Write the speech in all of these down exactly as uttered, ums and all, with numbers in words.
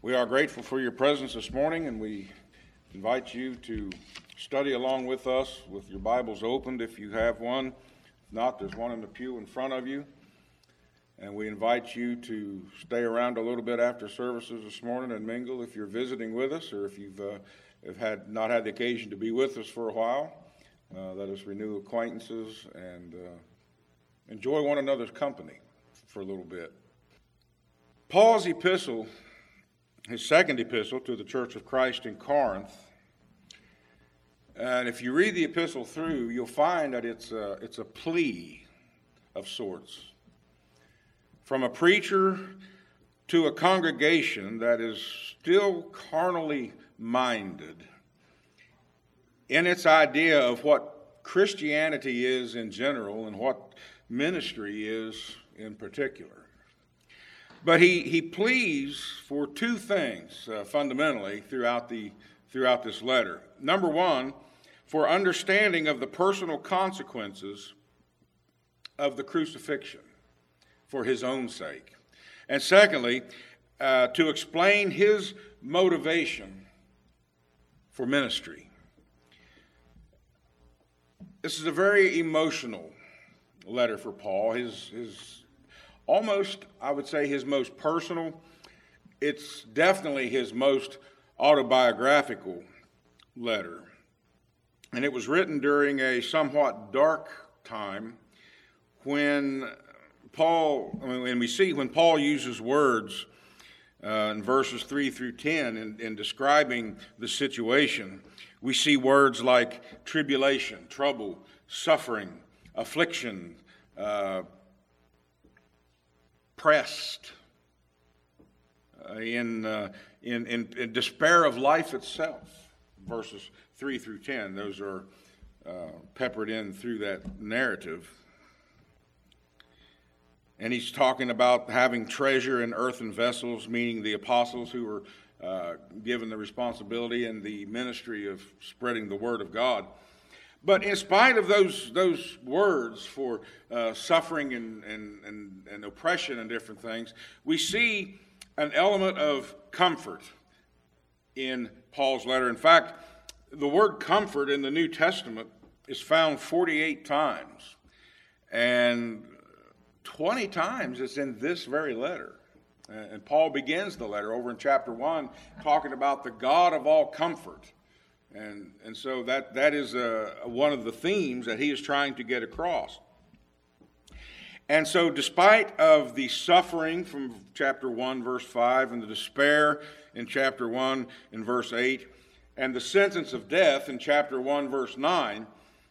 We are grateful for your presence this morning, and we invite you to study along with us with your Bibles opened if you have one. If not, there's one in the pew in front of you. And we invite you to stay around a little bit after services this morning and mingle if you're visiting with us, or if you've uh, have had not had the occasion to be with us for a while. Uh, let us renew acquaintances and uh, enjoy one another's company for a little bit. Paul's epistle, his second epistle to the Church of Christ in Corinth, and if you read the epistle through, you'll find that it's a, it's a plea of sorts. From a preacher to a congregation that is still carnally minded in its idea of what Christianity is in general and what ministry is in particular. But he, he pleads for two things uh, fundamentally throughout the throughout this letter. Number one, for understanding of the personal consequences of the crucifixion for his own sake. And secondly, uh, to explain his motivation for ministry. This is a very emotional letter for Paul. His his Almost, I would say, his most personal. It's definitely his most autobiographical letter. And it was written during a somewhat dark time when Paul, and we see when Paul uses words uh, in verses three through ten in, in describing the situation. We see words like tribulation, trouble, suffering, affliction, uh, pressed, uh, in, uh, in, in, in despair of life itself, verses three through ten. Those are uh, peppered in through that narrative. And he's talking about having treasure in earthen vessels, meaning the apostles who were uh, given the responsibility and the ministry of spreading the word of God. But in spite of those those words for uh, suffering and, and, and, and oppression and different things, we see an element of comfort in Paul's letter. In fact, the word comfort in the New Testament is found forty-eight times. And twenty times it's in this very letter. And Paul begins the letter over in chapter one talking about the God of all comfort. And and so that, that is uh, one of the themes that he is trying to get across. And so despite of the suffering from chapter one, verse five, and the despair in chapter one and verse eight, and the sentence of death in chapter one, verse nine,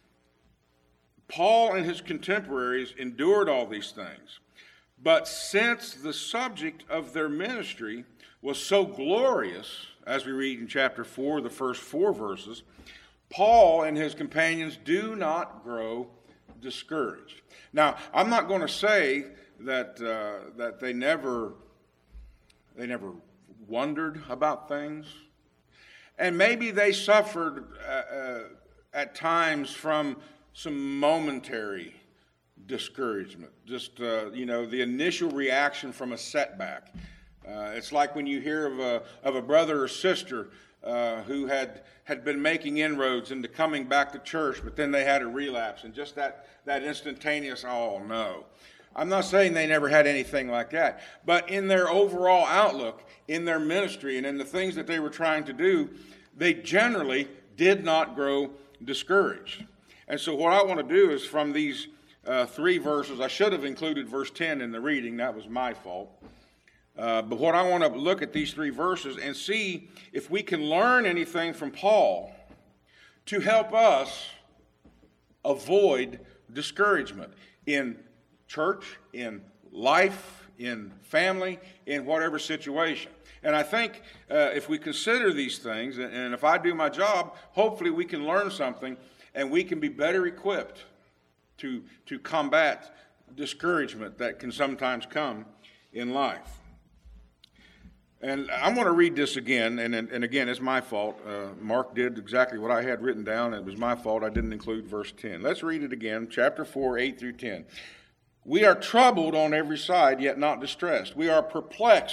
Paul and his contemporaries endured all these things. But since the subject of their ministry was so glorious, as we read in chapter four, the first four verses, Paul and his companions do not grow discouraged. Now, I'm not going to say that uh, that they never they never wondered about things, and maybe they suffered uh, uh, at times from some momentary discouragement. Just uh, you know, the initial reaction from a setback. Uh, it's like when you hear of a of a brother or sister uh, who had had been making inroads into coming back to church, but then they had a relapse, and just that that instantaneous, oh no. I'm not saying they never had anything like that, but in their overall outlook, in their ministry, and in the things that they were trying to do, they generally did not grow discouraged. And so what I want to do is from these uh, three verses, I should have included verse ten in the reading, that was my fault. Uh, but what I want to look at these three verses and see if we can learn anything from Paul to help us avoid discouragement in church, in life, in family, in whatever situation. And I think uh, if we consider these things, and if I do my job, hopefully we can learn something and we can be better equipped to, to combat discouragement that can sometimes come in life. And I'm going to read this again, and, and again, it's my fault. Uh, Mark did exactly what I had written down. It was my fault I didn't include verse ten. Let's read it again, chapter four, eight through ten. We are troubled on every side, yet not distressed. We are perplexed,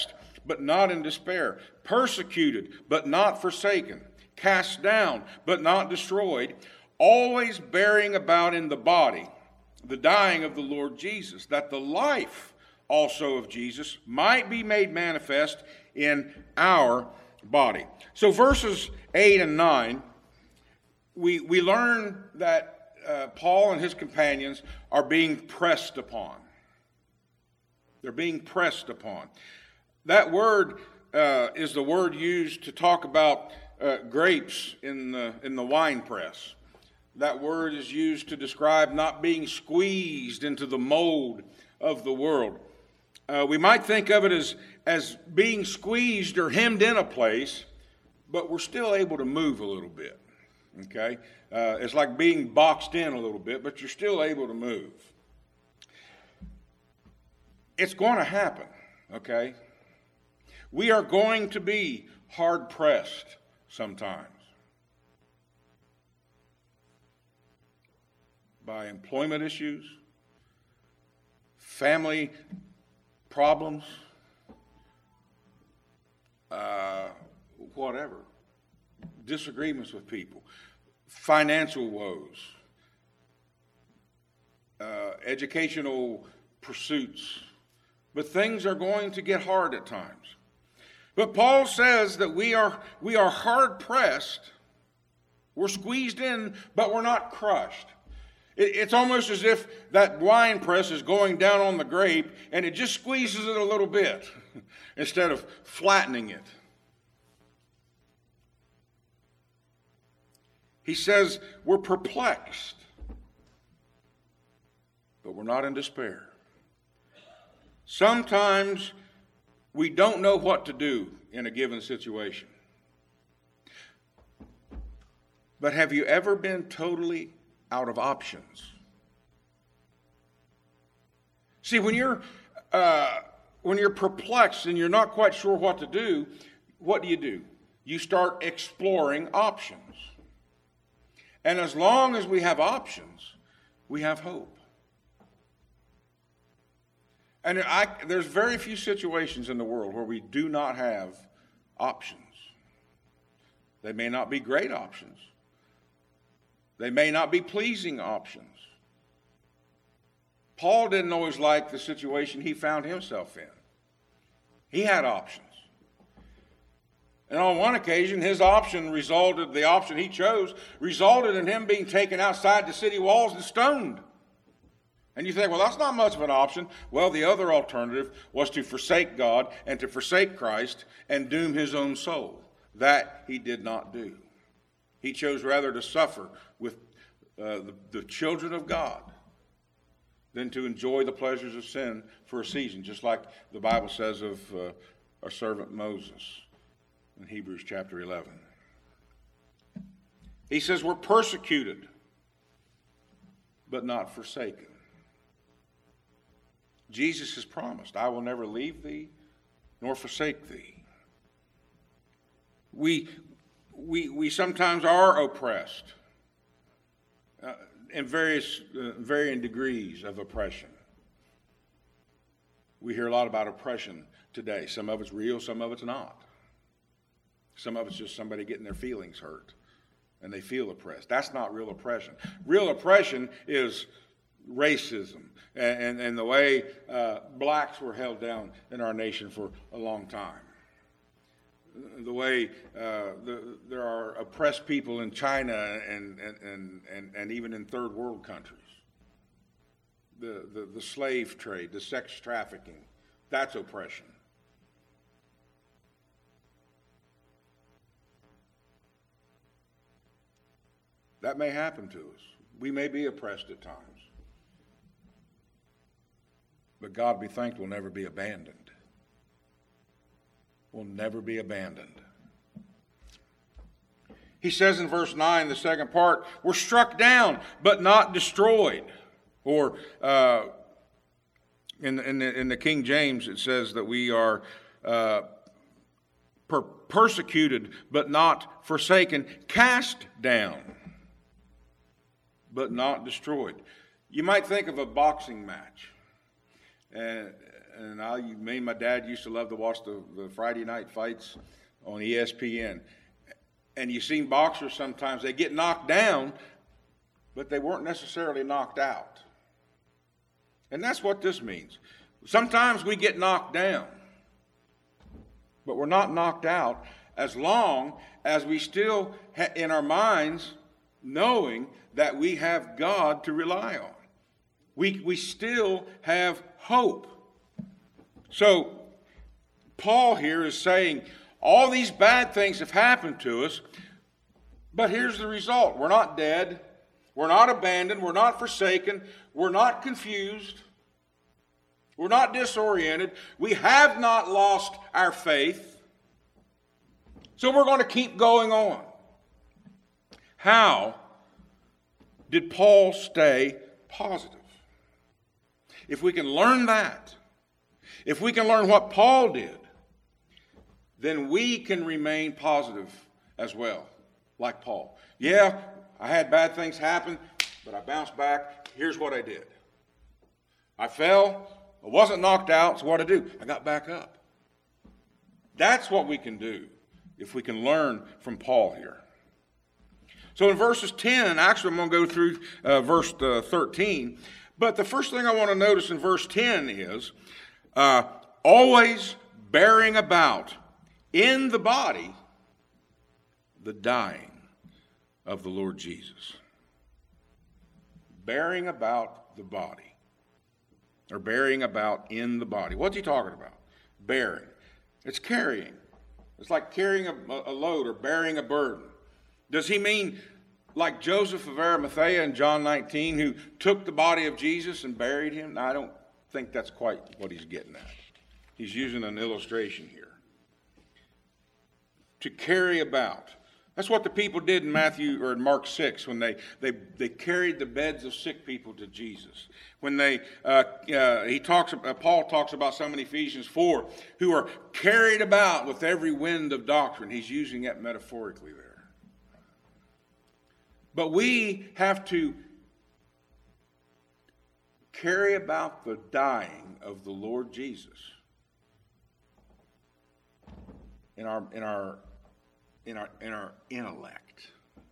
but not in despair, persecuted, but not forsaken, cast down, but not destroyed, always bearing about in the body the dying of the Lord Jesus, that the life also of Jesus might be made manifest in our body. So verses eight and nine, we, we learn that uh, Paul and his companions are being pressed upon. They're being pressed upon. That word uh, is the word used to talk about uh, grapes in the, in the wine press. That word is used to describe not being squeezed into the mold of the world. Uh, we might think of it as, as being squeezed or hemmed in a place, but we're still able to move a little bit. Okay? Uh, it's like being boxed in a little bit, but you're still able to move. It's going to happen, okay? We are going to be hard-pressed sometimes by employment issues, family problems, uh, whatever, disagreements with people, financial woes, uh, educational pursuits. But things are going to get hard at times. But Paul says that we are, we are hard pressed. We're squeezed in, but we're not crushed. It, it's almost as if that wine press is going down on the grape and it just squeezes it a little bit instead of flattening it. He says we're perplexed, but we're not in despair. Sometimes we don't know what to do in a given situation. But have you ever been totally out of options? See, when you're uh, when you're perplexed and you're not quite sure what to do, what do you do? You start exploring options. And as long as we have options, we have hope. And I, there's very few situations in the world where we do not have options. They may not be great options. They may not be pleasing options. Paul didn't always like the situation he found himself in. He had options. And on one occasion, his option resulted, the option he chose, resulted in him being taken outside the city walls and stoned. And you think, well, that's not much of an option. Well, the other alternative was to forsake God and to forsake Christ and doom his own soul. That he did not do. He chose rather to suffer with uh, the, the children of God than to enjoy the pleasures of sin for a season, just like the Bible says of uh, our servant Moses in Hebrews chapter eleven. He says we're persecuted, but not forsaken. Jesus has promised, I will never leave thee nor forsake thee. We, we, we sometimes are oppressed uh, in various uh, varying degrees of oppression. We hear a lot about oppression today. Some of it's real, some of it's not. Some of it's just somebody getting their feelings hurt and they feel oppressed. That's not real oppression. Real oppression is racism and, and, and the way uh, blacks were held down in our nation for a long time. The way uh, the, there are oppressed people in China and, and, and, and, and even in third world countries. The, the, the slave trade, the sex trafficking, that's oppression. That may happen to us. We may be oppressed at times. But God be thanked, we'll never be abandoned. We'll never be abandoned. He says in verse nine, the second part, we're struck down, but not destroyed. Or uh, in, in, the, in the King James, it says that we are uh, per- persecuted, but not forsaken, cast down, but not destroyed. You might think of a boxing match. And and I, me and my dad used to love to watch the, the Friday night fights on E S P N. And you seen boxers sometimes, they get knocked down, but they weren't necessarily knocked out. And that's what this means. Sometimes we get knocked down, but we're not knocked out as long as we still, ha- in our minds, knowing that we have God to rely on. We, we still have hope. So, Paul here is saying, all these bad things have happened to us, but here's the result. We're not dead. We're not abandoned. We're not forsaken. We're not confused. We're not disoriented. We have not lost our faith. So we're going to keep going on. How did Paul stay positive? If we can learn that, if we can learn what Paul did, then we can remain positive as well, like Paul. Yeah, I had bad things happen, but I bounced back. Here's what I did. I fell. I wasn't knocked out, so what did I do? I got back up. That's what we can do if we can learn from Paul here. So in verses ten, actually I'm going to go through uh, verse uh, thirteen, but the first thing I want to notice in verse ten is uh, always bearing about in the body the dying of the Lord Jesus. Bearing about the body. Or bearing about in the body. What's he talking about? Bearing. It's carrying. It's like carrying a, a load or bearing a burden. Does he mean like Joseph of Arimathea in John nineteen who took the body of Jesus and buried him? No, I don't think that's quite what he's getting at. He's using an illustration here. To carry about. That's what the people did in Matthew or in Mark six when they, they, they carried the beds of sick people to Jesus. When they uh, uh, he talks uh, Paul talks about some in Ephesians four who are carried about with every wind of doctrine. He's using that metaphorically there. But we have to carry about the dying of the Lord Jesus in our in our in our in our intellect,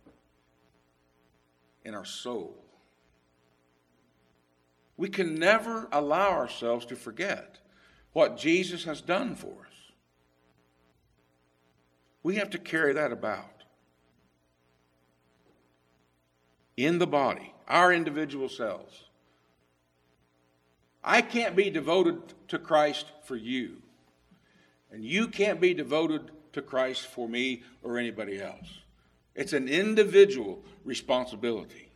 in our soul. We can never allow ourselves to forget what Jesus has done for us. We have to carry that about in the body, our individual selves. I can't be devoted to Christ for you, and you can't be devoted to Christ for me or anybody else. It's an individual responsibility.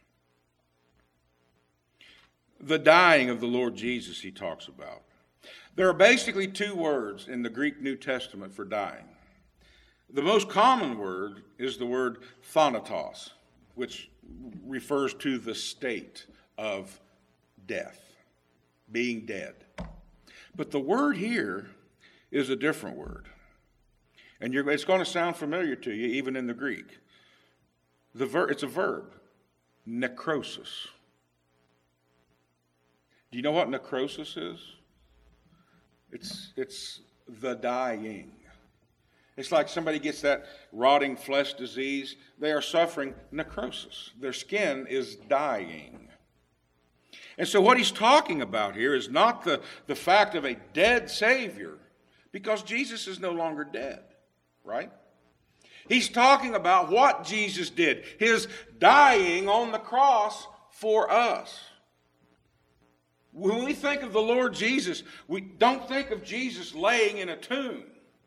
The dying of the Lord Jesus he talks about. There are basically two words in the Greek New Testament for dying. The most common word is the word thanatos, which refers to the state of death, being dead. But the word here is a different word. And you're, it's going to sound familiar to you, even in the Greek. The ver, it's a verb, necrosis. Do you know what necrosis is? It's, it's the dying. It's like somebody gets that rotting flesh disease. They are suffering necrosis. Their skin is dying. And so what he's talking about here is not the, the fact of a dead Savior, because Jesus is no longer dead. Right? He's talking about what Jesus did, his dying on the cross for us. When we think of the Lord Jesus, we don't think of Jesus laying in a tomb.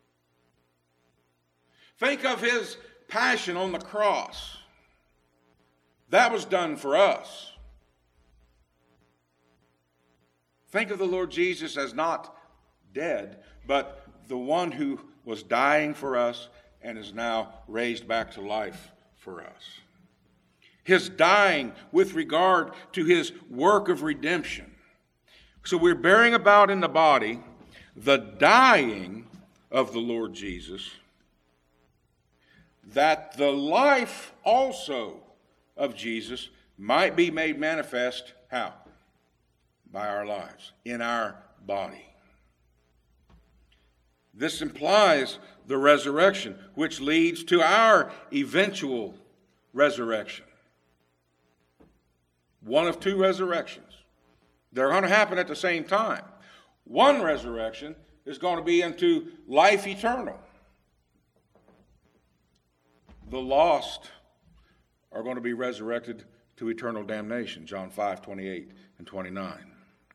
Think of his passion on the cross. That was done for us. Think of the Lord Jesus as not dead, but the one who was dying for us and is now raised back to life for us. His dying with regard to his work of redemption. So we're bearing about in the body the dying of the Lord Jesus, that the life also of Jesus might be made manifest, how? By our lives, in our body. This implies the resurrection, which leads to our eventual resurrection. One of two resurrections. They're going to happen at the same time. One resurrection is going to be into life eternal. The lost are going to be resurrected to eternal damnation, John five, twenty-eight and twenty-nine.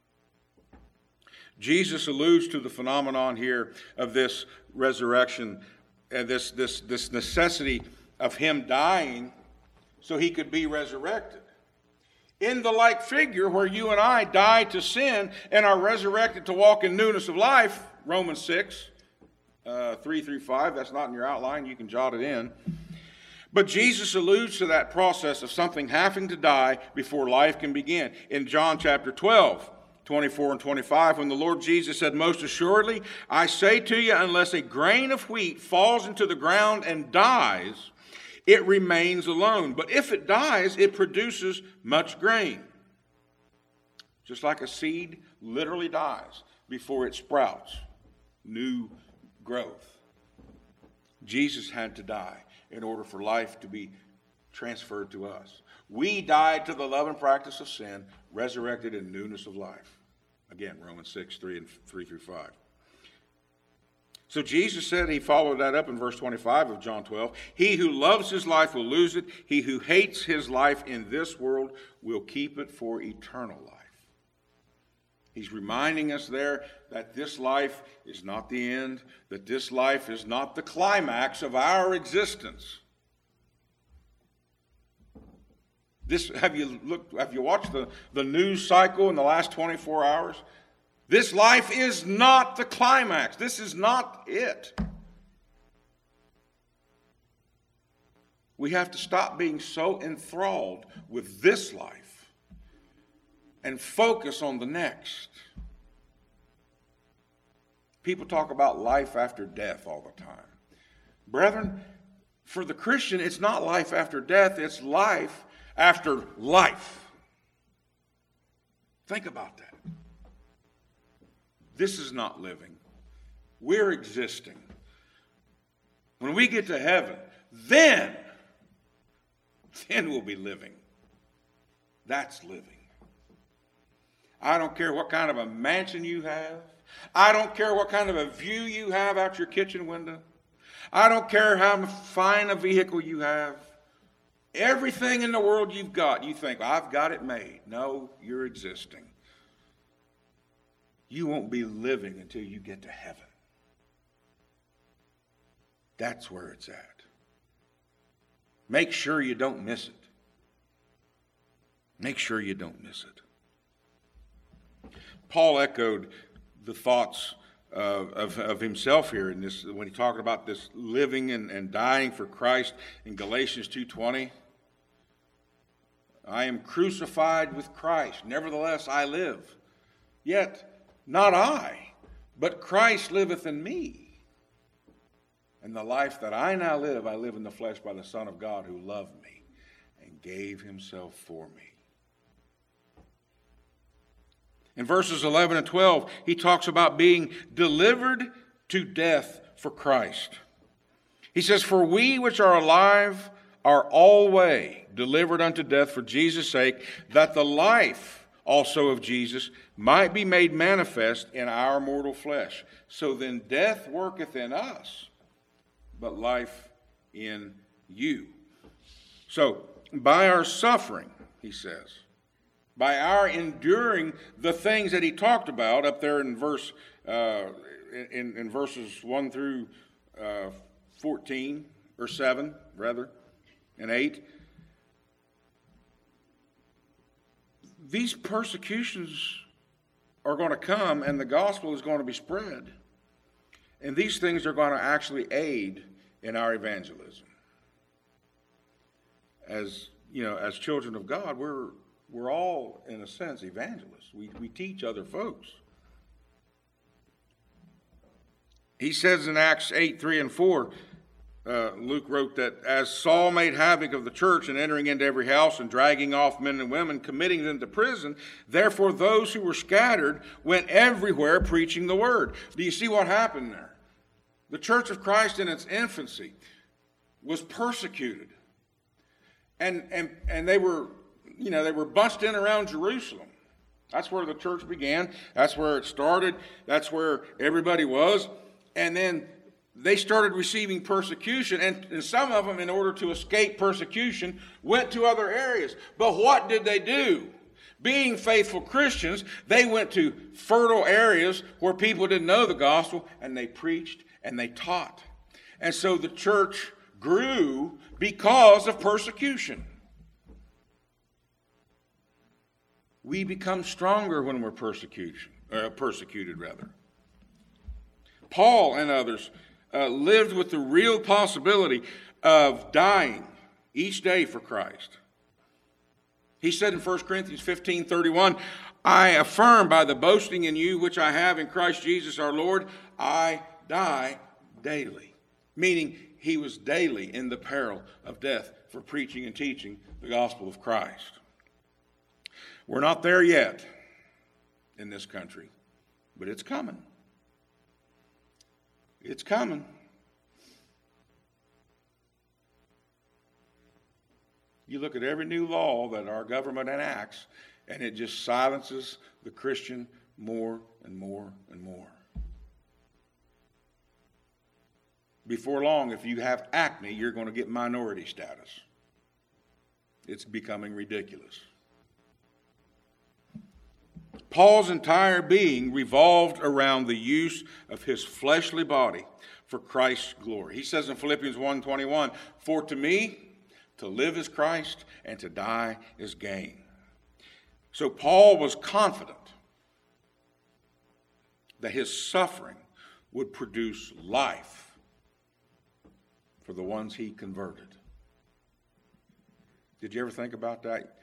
Jesus alludes to the phenomenon here of this resurrection and this, this, this necessity of him dying so he could be resurrected. In the like figure where you and I die to sin and are resurrected to walk in newness of life, Romans six, uh, three through five, that's not in your outline, you can jot it in. But Jesus alludes to that process of something having to die before life can begin. In John chapter twelve, twenty-four and twenty-five, when the Lord Jesus said, "Most assuredly, I say to you, unless a grain of wheat falls into the ground and dies, it remains alone. But if it dies, it produces much grain." Just like a seed literally dies before it sprouts new growth. Jesus had to die in order for life to be transferred to us. We died to the love and practice of sin, resurrected in newness of life. Again, Romans six, three and three through five. So Jesus said, he followed that up in verse twenty-five of John twelve, "He who loves his life will lose it. He who hates his life in this world will keep it for eternal life." He's reminding us there that this life is not the end, that this life is not the climax of our existence. This, have you looked, have you watched the, the news cycle in the last twenty-four hours? This life is not the climax. This is not it. We have to stop being so enthralled with this life and focus on the next. People talk about life after death all the time. Brethren, for the Christian, it's not life after death, it's life after life. Think about that. This is not living. We're existing. When we get to heaven, then, then we'll be living. That's living. I don't care what kind of a mansion you have. I don't care what kind of a view you have out your kitchen window. I don't care how fine a vehicle you have. Everything in the world you've got, you think, I've got it made. No, you're existing. You won't be living until you get to heaven. That's where it's at. Make sure you don't miss it. Make sure you don't miss it. Paul echoed the thoughts uh, of, of himself here in this when he talked about this living and, and dying for Christ in Galatians two twenty. I am crucified with Christ. Nevertheless, I live. Yet, not I, but Christ liveth in me. And the life that I now live, I live in the flesh by the Son of God who loved me and gave himself for me. In verses eleven and twelve, he talks about being delivered to death for Christ. He says, "For we which are alive are always delivered unto death for Jesus' sake, that the life also of Jesus might be made manifest in our mortal flesh. So then death worketh in us, but life in you." So, by our suffering, he says, by our enduring the things that he talked about up there in verse uh, in, in verses one through uh, fourteen, or seven, rather, and eight, these persecutions are going to come and the gospel is going to be spread. And these things are going to actually aid in our evangelism. As, you know, as children of God, we're we're all, in a sense, evangelists. We, we teach other folks. He says in Acts eight, three and four, uh, Luke wrote that, "As Saul made havoc of the church and entering into every house and dragging off men and women, committing them to prison, therefore those who were scattered went everywhere preaching the word." Do you see what happened there? The Church of Christ in its infancy was persecuted. And, and, and they were, you know, they were bunched in around Jerusalem. That's where the church began. That's where it started. That's where everybody was. And then they started receiving persecution. And, and some of them, in order to escape persecution, went to other areas. But what did they do? Being faithful Christians, they went to fertile areas where people didn't know the gospel, and they preached and they taught. And so the church grew because of persecution. We become stronger when we're persecution, uh, persecuted, rather. Paul and others uh, lived with the real possibility of dying each day for Christ. He said in First Corinthians fifteen thirty-one, I affirm by the boasting in you which I have in Christ Jesus our Lord, I die daily. Meaning he was daily in the peril of death for preaching and teaching the gospel of Christ. We're not there yet in this country, but it's coming. It's coming. You look at every new law that our government enacts, and it just silences the Christian more and more and more. Before long, if you have acne, you're going to get minority status. It's becoming ridiculous. Paul's entire being revolved around the use of his fleshly body for Christ's glory. He says in Philippians one twenty-one, for to me, to live is Christ, and to die is gain. So Paul was confident that his suffering would produce life for the ones he converted. Did you ever think about that?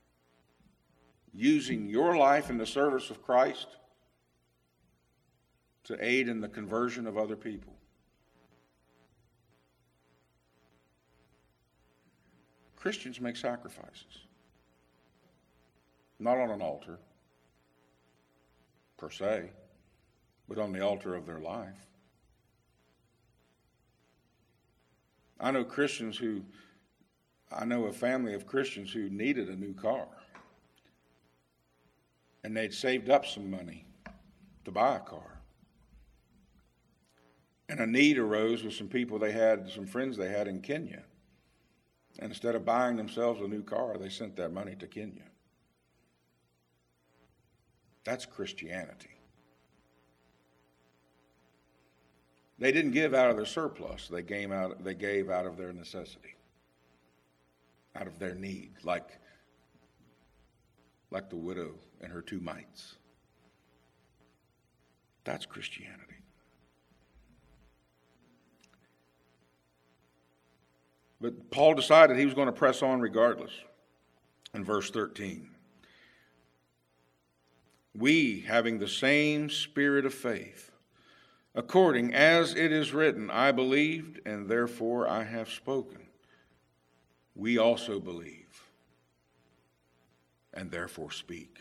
Using your life in the service of Christ to aid in the conversion of other people. Christians make sacrifices. Not on an altar, per se, but on the altar of their life. I know Christians who, I know a family of Christians who needed a new car. And they'd saved up some money to buy a car. And a need arose with some people they had, some friends they had in Kenya. And instead of buying themselves a new car, they sent that money to Kenya. That's Christianity. They didn't give out of their surplus. They gave out, they gave out of their necessity, out of their need, like, like the widow and her two mites. That's Christianity. But Paul decided he was going to press on regardless. In verse thirteen, we, having the same spirit of faith, according as it is written, I believed, and therefore I have spoken. We also believe, and therefore speak.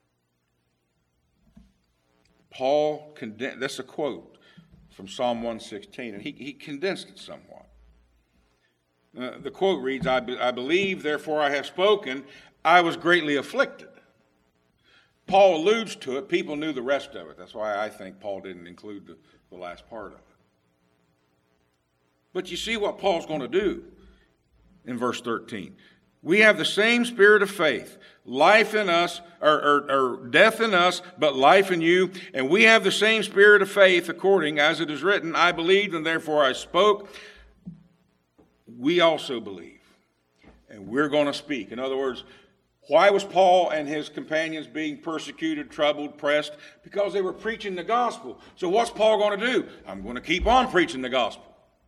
Paul condensed, that's a quote from Psalm one sixteen, and he, he condensed it somewhat. Uh, the quote reads, I, be, I believe, therefore I have spoken, I was greatly afflicted. Paul alludes to it. People knew the rest of it. That's why I think Paul didn't include the, the last part of it. But you see what Paul's going to do in verse thirteen. We have the same spirit of faith, life in us, or, or, or death in us, but life in you. And we have the same spirit of faith, according as it is written, I believed, and therefore I spoke. We also believe, and we're going to speak. In other words, why was Paul and his companions being persecuted, troubled, pressed? Because they were preaching the gospel. So what's Paul going to do? I'm going to keep on preaching the gospel.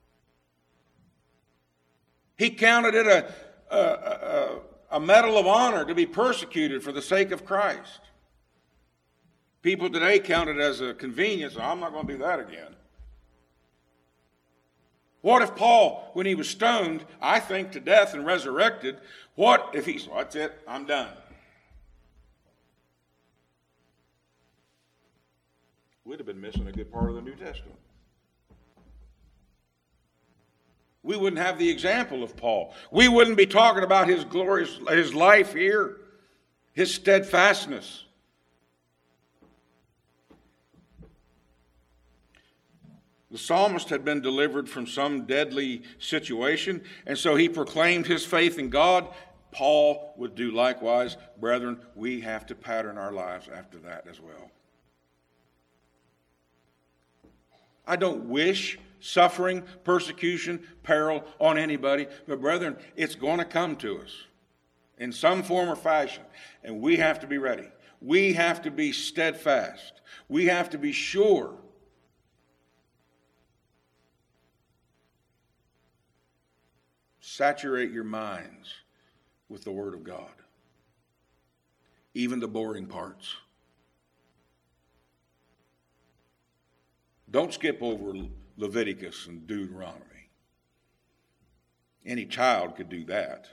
He counted it a, a, a, a medal of honor to be persecuted for the sake of Christ. People today count it as a convenience. I'm not going to do that again. What if Paul, when he was stoned, I think, to death and resurrected, what if he's, well, that's it, I'm done. We'd have been missing a good part of the New Testament. We wouldn't have the example of Paul. We wouldn't be talking about his glorious, his life here, his steadfastness. The psalmist had been delivered from some deadly situation, and so he proclaimed his faith in God. Paul would do likewise. Brethren, we have to pattern our lives after that as well. I don't wish suffering, persecution, peril on anybody, but brethren, it's going to come to us in some form or fashion, and we have to be ready. We have to be steadfast. We have to be sure. Saturate your minds with the Word of God, even the boring parts. Don't skip over Leviticus and Deuteronomy. Any child could do that.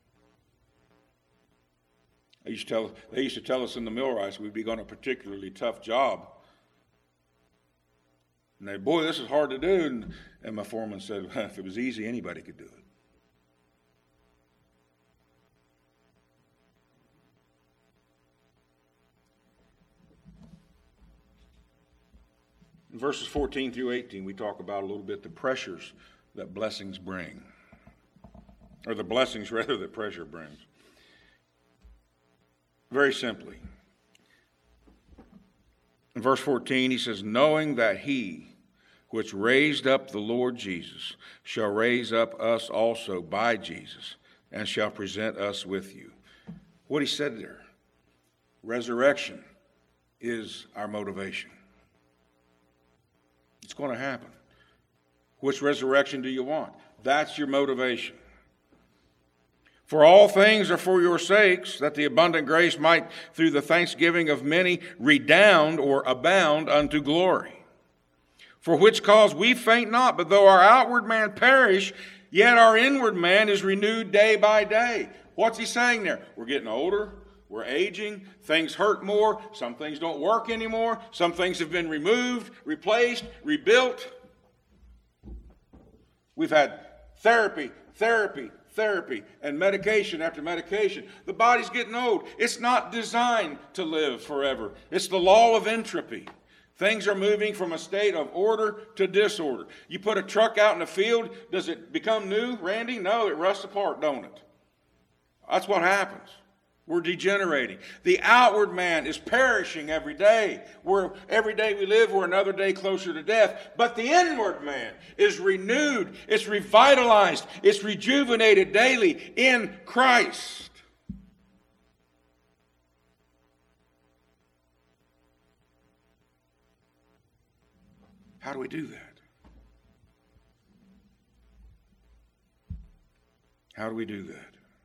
They used to tell, they used to tell us in the millwrights we'd be on a particularly tough job. And they, boy, this is hard to do. And, and my foreman said, well, if it was easy, anybody could do it. In verses fourteen through eighteen, we talk about a little bit the pressures that blessings bring, or the blessings, rather, that pressure brings. Very simply, in verse fourteen, he says, knowing that he which raised up the Lord Jesus shall raise up us also by Jesus, and shall present us with you. What he said there, resurrection is our motivation. It's going to happen. Which resurrection do you want? That's your motivation. For all things are for your sakes, that the abundant grace might, through the thanksgiving of many, redound or abound unto glory. For which cause we faint not, but though our outward man perish, yet our inward man is renewed day by day. What's he saying there? We're getting older. We're aging. Things hurt more. Some things don't work anymore. Some things have been removed, replaced, rebuilt. We've had therapy, therapy, therapy, and medication after medication. The body's getting old. It's not designed to live forever. It's the law of entropy. Things are moving from a state of order to disorder. You put a truck out in the field, does it become new, Randy? No, it rusts apart, don't it? That's what happens. We're degenerating. The outward man is perishing every day. We're, every day we live, we're another day closer to death. But the inward man is renewed, it's revitalized, it's rejuvenated daily in Christ. How do we do that? How do we do that?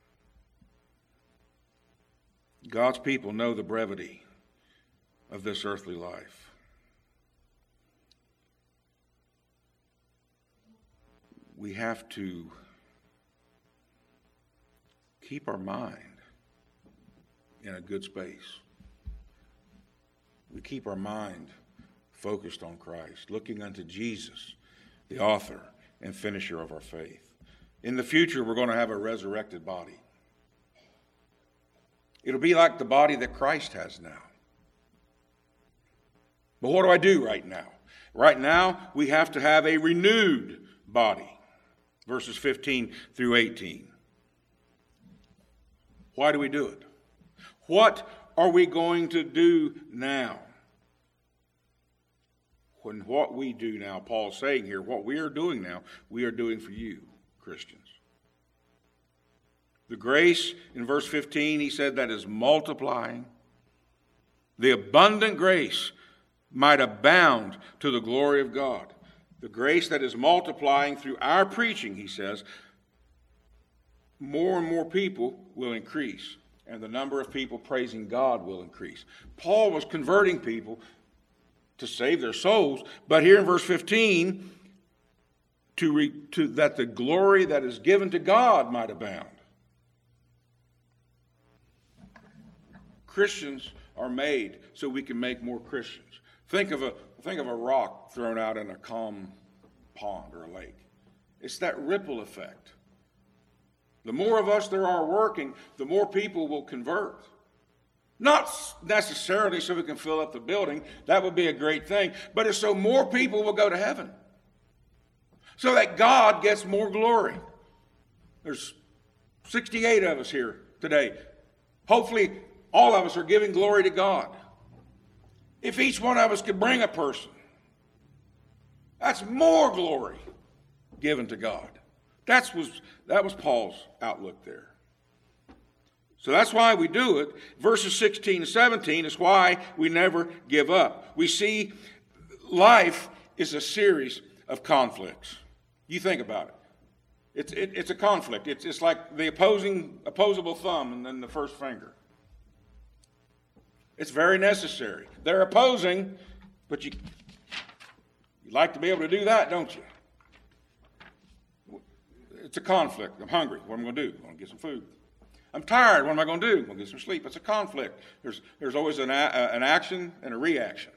God's people know the brevity of this earthly life. We have to keep our mind in a good space. We keep our mind focused on Christ, looking unto Jesus, the author and finisher of our faith. In the future, we're going to have a resurrected body. It'll be like the body that Christ has now. But what do I do right now? Right now, we have to have a renewed body. Verses fifteen through eighteen. Why do we do it? What are we going to do now? When what we do now, Paul's saying here, what we are doing now, we are doing for you, Christians. The grace, in verse fifteen, he said that is multiplying. The abundant grace might abound to the glory of God. The grace that is multiplying through our preaching, he says, more and more people will increase, and the number of people praising God will increase. Paul was converting people to save their souls, but here in verse fifteen, to, re, to that the glory that is given to God might abound. Christians are made so we can make more Christians. Think of a think of a rock thrown out in a calm pond or a lake. It's that ripple effect. The more of us there are working, the more people will convert. Not necessarily so we can fill up the building. That would be a great thing. But it's so more people will go to heaven. So that God gets more glory. There's sixty-eight of us here today. Hopefully, all of us are giving glory to God. If each one of us could bring a person, that's more glory given to God. That's was, that was Paul's outlook there. So that's why we do it. Verses sixteen and seventeen is why we never give up. We see life is a series of conflicts. You think about it. It's, it, it's a conflict. It's, it's like the opposing, opposable thumb and then the first finger. It's very necessary. They're opposing, but you, you like to be able to do that, don't you? It's a conflict. I'm hungry. What am I going to do? I'm going to get some food. I'm tired. What am I going to do? I'm going to get some sleep. It's a conflict. There's, there's always an, a, an action and a reaction.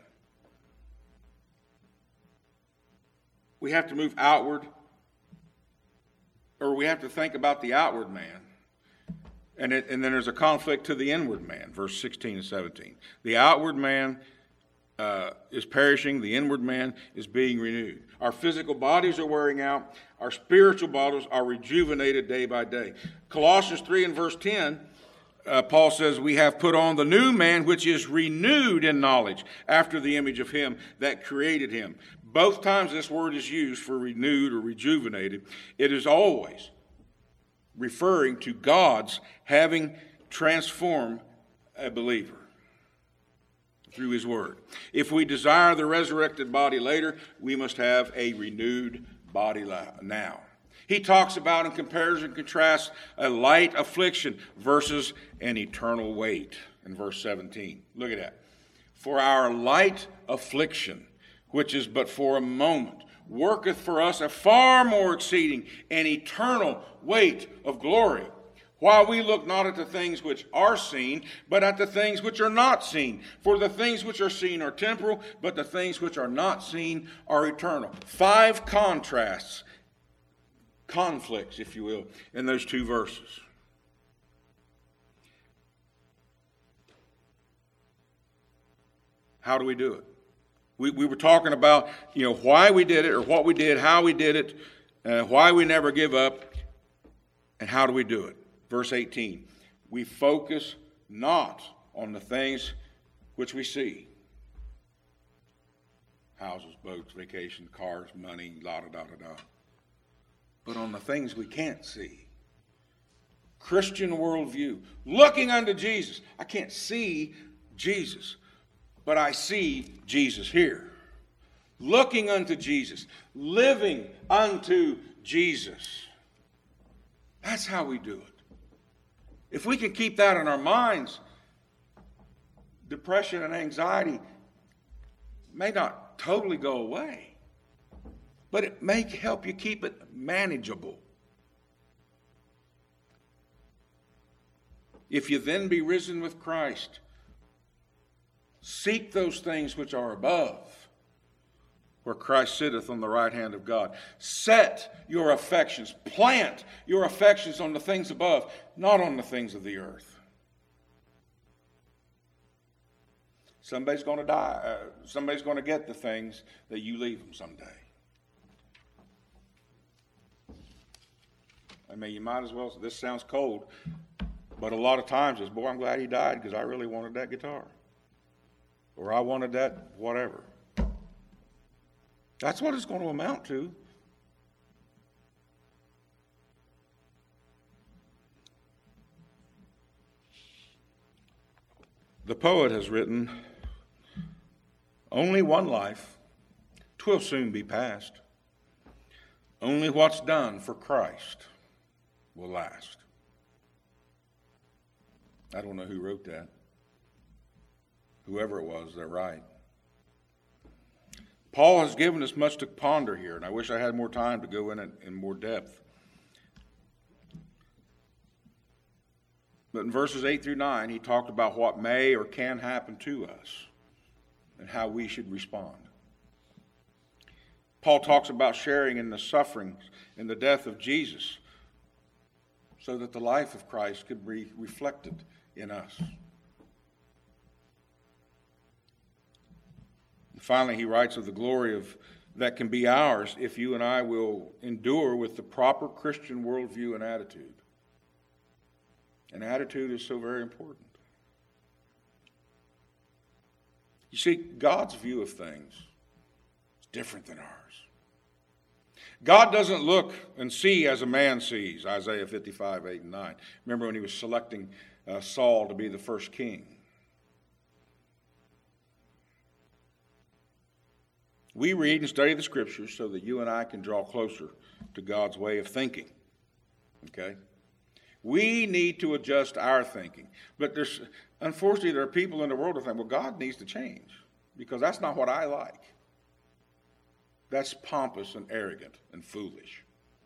We have to move outward, or we have to think about the outward man. And, it, and then there's a conflict to the inward man, verse sixteen and seventeen. The outward man uh, is perishing. The inward man is being renewed. Our physical bodies are wearing out. Our spiritual bodies are rejuvenated day by day. Colossians three and verse ten, uh, Paul says, we have put on the new man, which is renewed in knowledge after the image of him that created him. Both times this word is used for renewed or rejuvenated, it is always referring to God's having transformed a believer through his word. If we desire the resurrected body later, we must have a renewed body now. He talks about and compares and contrasts a light affliction versus an eternal weight in verse seventeen. Look at that. For our light affliction, which is but for a moment, worketh for us a far more exceeding and eternal weight of glory, while we look not at the things which are seen, but at the things which are not seen. For the things which are seen are temporal, but the things which are not seen are eternal. Five contrasts, conflicts, if you will, in those two verses. How do we do it? We, we were talking about, you know, why we did it, or what we did, how we did it, uh, why we never give up, and how do we do it? Verse eighteen, we focus not on the things which we see. Houses, boats, vacation, cars, money, la-da-da-da-da. But on the things we can't see. Christian worldview, looking unto Jesus. I can't see Jesus, but I see Jesus here. Looking unto Jesus, living unto Jesus. That's how we do it. If we can keep that in our minds, depression and anxiety may not totally go away, but it may help you keep it manageable. If you then be risen with Christ, seek those things which are above, where Christ sitteth on the right hand of God. Set your affections, plant your affections on the things above, not on the things of the earth. Somebody's going to die. Uh, somebody's going to get the things that you leave them someday. I mean, you might as well, this sounds cold, but a lot of times it's, boy, I'm glad he died because I really wanted that guitar. Or I wanted that whatever. That's what it's going to amount to. The poet has written, only one life, 'twill soon be past. Only what's done for Christ will last. I don't know who wrote that. Whoever it was, they're right. Paul has given us much to ponder here, and I wish I had more time to go in it in more depth. But in verses eight through nine, he talked about what may or can happen to us and how we should respond. Paul talks about sharing in the sufferings and the death of Jesus so that the life of Christ could be reflected in us. And finally, he writes of the glory of that can be ours if you and I will endure with the proper Christian worldview and attitude. And attitude is so very important. You see, God's view of things is different than ours. God doesn't look and see as a man sees, Isaiah fifty-five, eight and nine. Remember when he was selecting uh, Saul to be the first king. We read and study the Scriptures so that you and I can draw closer to God's way of thinking. Okay? We need to adjust our thinking. But there's, unfortunately, there are people in the world who think, well, God needs to change because that's not what I like. That's pompous and arrogant and foolish.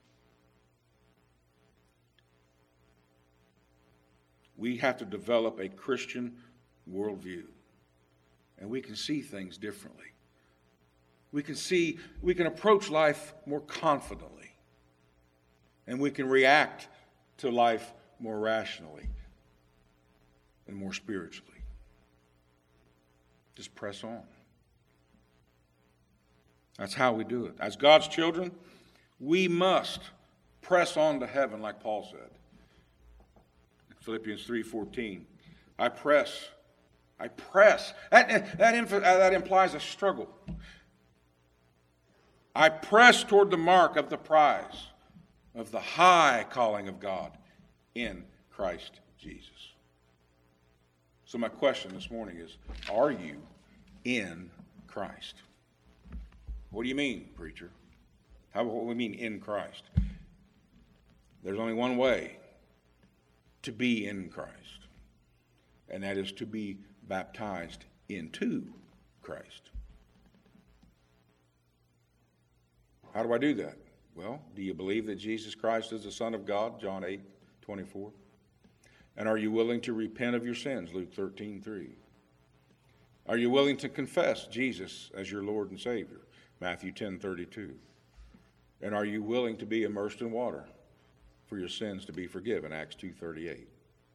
We have to develop a Christian worldview, and we can see things differently. We can see, we can approach life more confidently, and we can react to life more rationally and more spiritually. Just press on. That's how we do it. As God's children, we must press on to heaven like Paul said. Philippians three fourteen. I press. I press. That, that, that implies a struggle. I press toward the mark of the prize of the high calling of God in Christ Jesus. So my question this morning is, are you in Christ? What do you mean, preacher? How, what do we mean in Christ? There's only one way to be in Christ, and that is to be baptized into Christ. How do I do that? Well, do you believe that Jesus Christ is the Son of God? John eight twenty-four. And are you willing to repent of your sins? Luke thirteen three. Are you willing to confess Jesus as your Lord and Savior? Matthew ten thirty-two. And are you willing to be immersed in water for your sins to be forgiven? Acts two thirty-eight.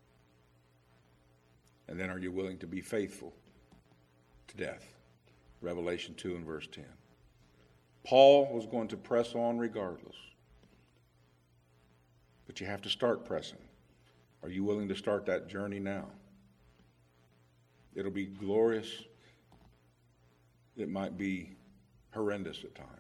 And then are you willing to be faithful to death? Revelation two and verse ten. Paul was going to press on regardless. But you have to start pressing. Are you willing to start that journey now? It'll be glorious. It might be horrendous at times.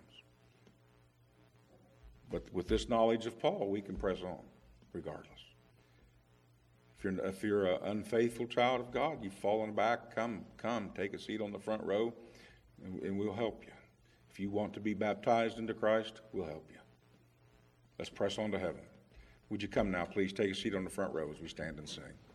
But with this knowledge of Paul, we can press on regardless. If you're, if you're an unfaithful child of God, you've fallen back, come, come, take a seat on the front row, and, and we'll help you. If you want to be baptized into Christ, we'll help you. Let's press on to heaven. Would you come now, please? Take a seat on the front row as we stand and sing.